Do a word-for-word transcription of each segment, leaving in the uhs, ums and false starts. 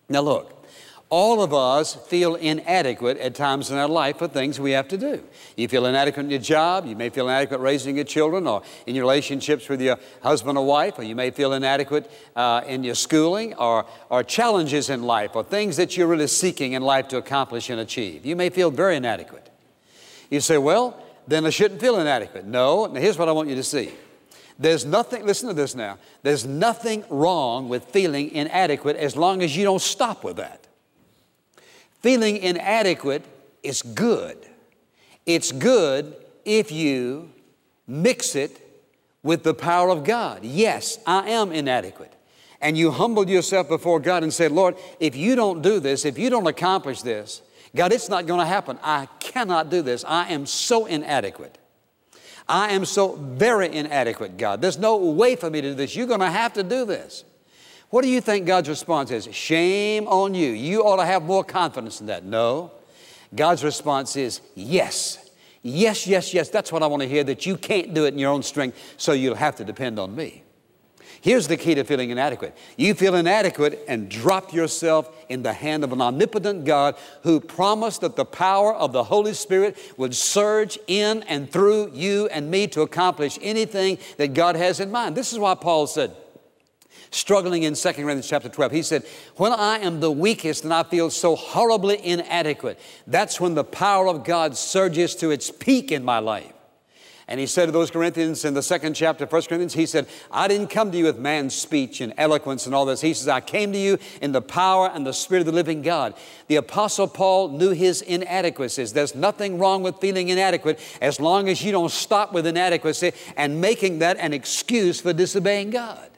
Now look, all of us feel inadequate at times in our life for things we have to do. You feel inadequate in your job. You may feel inadequate raising your children or in your relationships with your husband or wife, or you may feel inadequate uh, in your schooling or, or challenges in life or things that you're really seeking in life to accomplish and achieve. You may feel very inadequate. You say, well, then I shouldn't feel inadequate. No, now here's what I want you to see. There's nothing, listen to this now, there's nothing wrong with feeling inadequate as long as you don't stop with that. Feeling inadequate is good. It's good if you mix it with the power of God. Yes, I am inadequate. And you humble yourself before God and say, Lord, if you don't do this, if you don't accomplish this, God, it's not going to happen. I cannot do this. I am so inadequate. I am so very inadequate, God. There's no way for me to do this. You're going to have to do this. What do you think God's response is? Shame on you. You ought to have more confidence in that. No. God's response is yes. Yes, yes, yes. That's what I want to hear, that you can't do it in your own strength, so you'll have to depend on me. Here's the key to feeling inadequate. You feel inadequate and drop yourself in the hand of an omnipotent God who promised that the power of the Holy Spirit would surge in and through you and me to accomplish anything that God has in mind. This is why Paul said, struggling in Second Corinthians chapter twelve, he said, when I am the weakest and I feel so horribly inadequate, that's when the power of God surges to its peak in my life. And he said to those Corinthians in the second chapter of First Corinthians, he said, I didn't come to you with man's speech and eloquence and all this. He says, I came to you in the power and the Spirit of the living God. The Apostle Paul knew his inadequacies. There's nothing wrong with feeling inadequate as long as you don't stop with inadequacy and making that an excuse for disobeying God.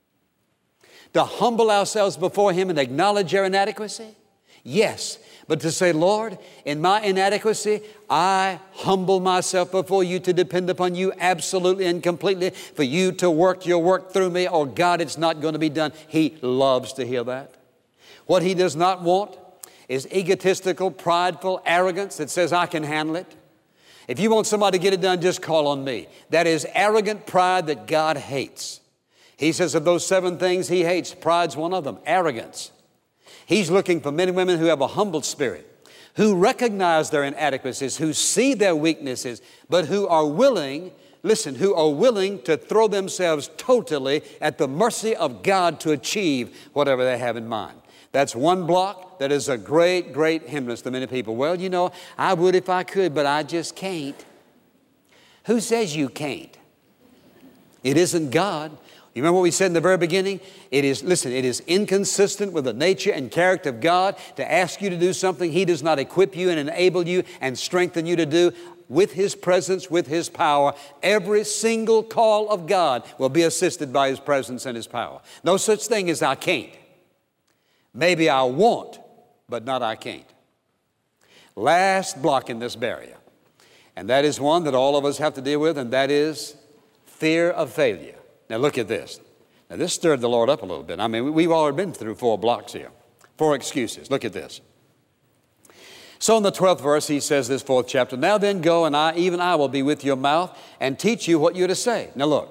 To humble ourselves before Him and acknowledge our inadequacy? Yes. But to say, Lord, in my inadequacy, I humble myself before you to depend upon you absolutely and completely for you to work your work through me, or God, it's not going to be done. He loves to hear that. What He does not want is egotistical, prideful arrogance that says, I can handle it. If you want somebody to get it done, just call on me. That is arrogant pride that God hates. He says of those seven things He hates, pride's one of them, arrogance. He's looking for men and women who have a humble spirit, who recognize their inadequacies, who see their weaknesses, but who are willing, listen, who are willing to throw themselves totally at the mercy of God to achieve whatever they have in mind. That's one block that is a great, great hindrance to many people. Well, you know, I would if I could, but I just can't. Who says you can't? It isn't God. You remember what we said in the very beginning? It is, listen, it is inconsistent with the nature and character of God to ask you to do something He does not equip you and enable you and strengthen you to do. With His presence, with His power, every single call of God will be assisted by His presence and His power. No such thing as I can't. Maybe I won't, but not I can't. Last block in this barrier, and that is one that all of us have to deal with, and that is fear of failure. Now look at this. Now this stirred the Lord up a little bit. I mean, we've already been through four blocks here. Four excuses. Look at this. So in the twelfth verse, he says this fourth chapter, now then go, and I, even I will be with your mouth and teach you what you're to say. Now look,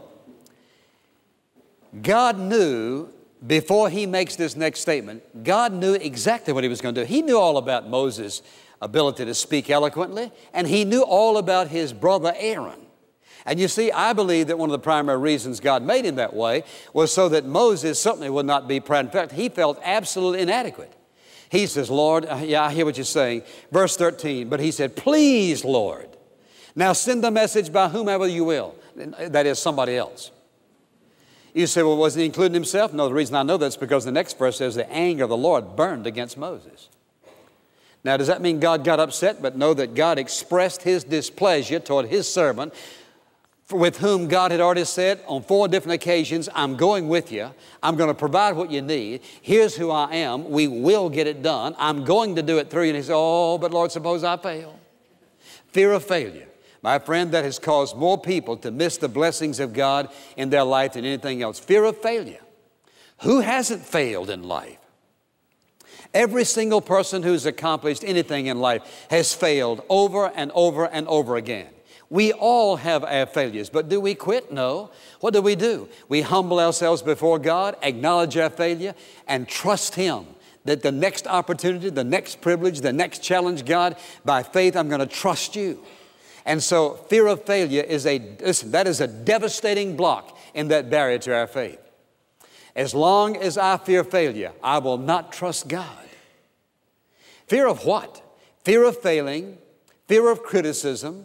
God knew before He makes this next statement, God knew exactly what He was going to do. He knew all about Moses' ability to speak eloquently, and He knew all about his brother Aaron. And you see, I believe that one of the primary reasons God made him that way was so that Moses certainly would not be proud. In fact, he felt absolutely inadequate. He says, Lord, uh, yeah, I hear what you're saying. Verse thirteen, but he said, please, Lord, now send the message by whomever you will. That is somebody else. You say, well, wasn't he including himself? No, the reason I know that's because the next verse says the anger of the Lord burned against Moses. Now, does that mean God got upset? But know that God expressed His displeasure toward His servant, with whom God had already said on four different occasions, I'm going with you. I'm going to provide what you need. Here's who I am. We will get it done. I'm going to do it through you. And he said, oh, but Lord, suppose I fail. Fear of failure. My friend, that has caused more people to miss the blessings of God in their life than anything else. Fear of failure. Who hasn't failed in life? Every single person who's accomplished anything in life has failed over and over and over again. We all have our failures, but do we quit? No. What do we do? We humble ourselves before God, acknowledge our failure, and trust Him that the next opportunity, the next privilege, the next challenge, God, by faith, I'm going to trust you. And so fear of failure is a, listen, that is a devastating block in that barrier to our faith. As long as I fear failure, I will not trust God. Fear of what? Fear of failing, fear of criticism,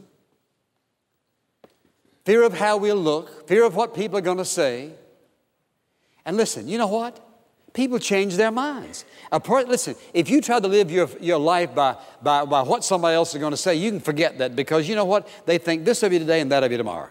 fear of how we'll look, fear of what people are going to say. And listen, you know what? People change their minds. A part, listen, if you try to live your, your life by, by, by what somebody else is going to say, you can forget that, because you know what? They think this of you today and that of you tomorrow.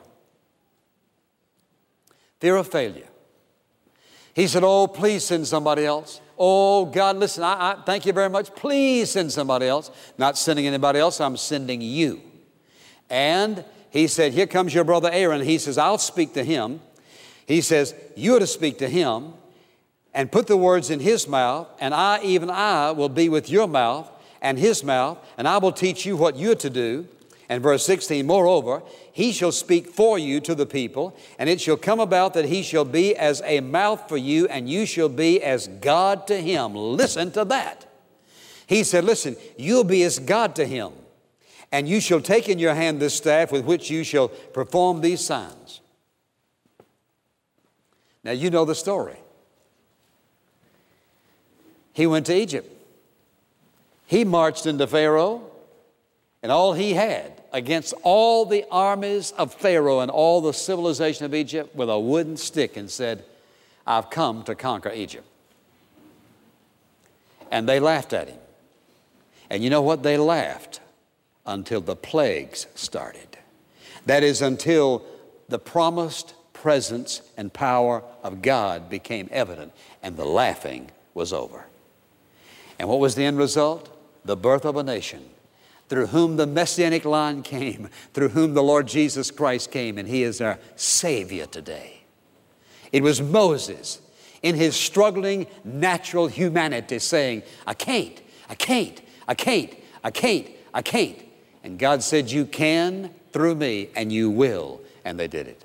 Fear of failure. He said, oh, please send somebody else. Oh, God, listen, I, I thank you very much. Please send somebody else. Not sending anybody else, I'm sending you. And he said, here comes your brother Aaron. He says, I'll speak to him. He says, you are to speak to him and put the words in his mouth, and I, even I, will be with your mouth and his mouth, and I will teach you what you're to do. And verse sixteen, moreover, he shall speak for you to the people, and it shall come about that he shall be as a mouth for you, and you shall be as God to him. Listen to that. He said, listen, you'll be as God to him, and you shall take in your hand this staff with which you shall perform these signs. Now, you know the story. He went to Egypt. He marched into Pharaoh, and all he had against all the armies of Pharaoh and all the civilization of Egypt with a wooden stick, and said, I've come to conquer Egypt. And they laughed at him. And you know what? They laughed until the plagues started. That is, until the promised presence and power of God became evident, and the laughing was over. And what was the end result? The birth of a nation, through whom the Messianic line came, through whom the Lord Jesus Christ came, and he is our Savior today. It was Moses in his struggling natural humanity saying, I can't, I can't, I can't, I can't, I can't. And God said, you can through me, and you will. And they did it.